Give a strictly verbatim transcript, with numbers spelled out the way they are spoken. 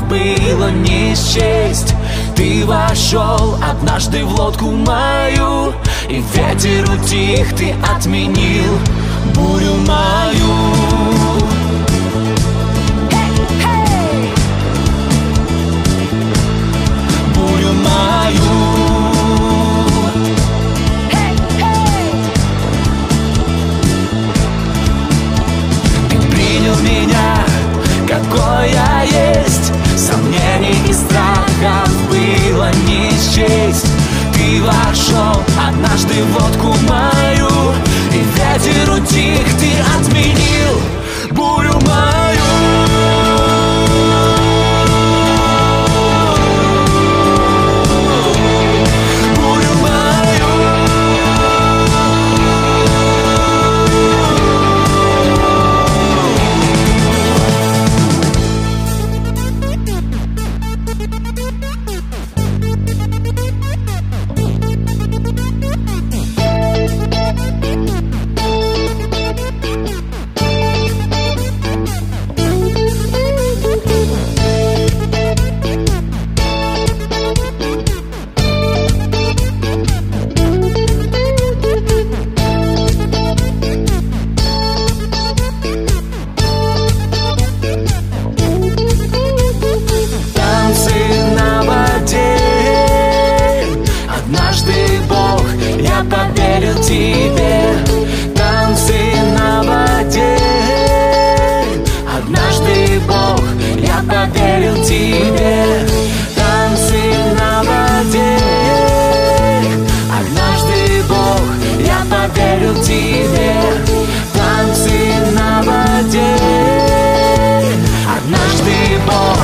было не счесть. Ты вошел однажды в лодку мою, и ветер утих, ты отменил бурю мою. Бурю мою. Ты принял меня, какой я есть. Сомнений и страхов было не счесть. Ты вошел однажды в лодку мою, и ветер утих, ты отменил бурю мою. Поверил тебе, танцы на воде. Однажды, Бог, я поверил тебе, танцы на воде. Однажды, Бог, я поверил тебе, танцы на воде. Однажды, Бог.